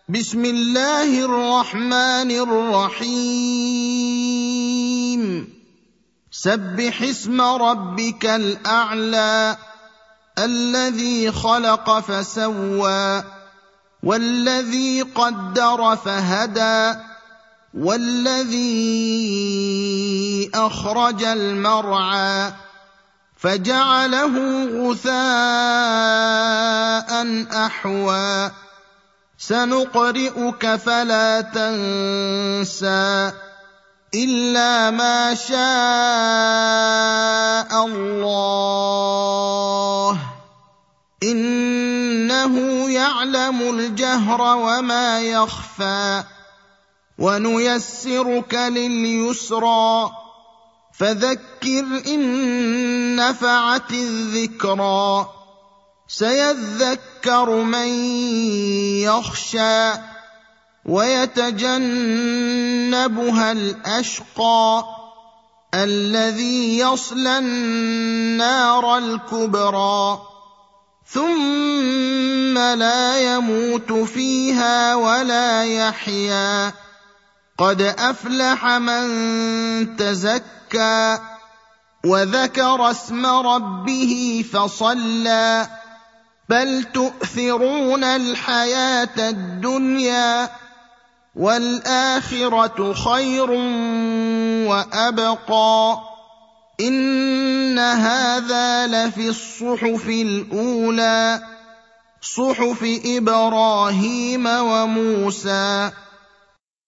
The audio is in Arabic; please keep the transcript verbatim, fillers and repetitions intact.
بسم الله الرحمن الرحيم سبح اسم ربك الأعلى الذي خلق فسوى والذي قدر فهدى والذي أخرج المرعى فجعله غثاء أحوى سنقرئك فلا تنسى إلا ما شاء الله إنه يعلم الجهر وما يخفى ونيسرك لليسرى فذكر إن نفعت الذكرى سيذكر من يخشى ويتجنبها الأشقى الذي يصلى النار الكبرى ثم لا يموت فيها ولا يحيا قد أفلح من تزكى وذكر اسم ربه فصلى بل تؤثرون الحياة الدنيا والآخرة خير وأبقى إن هذا لفي الصحف الأولى صحف إبراهيم وموسى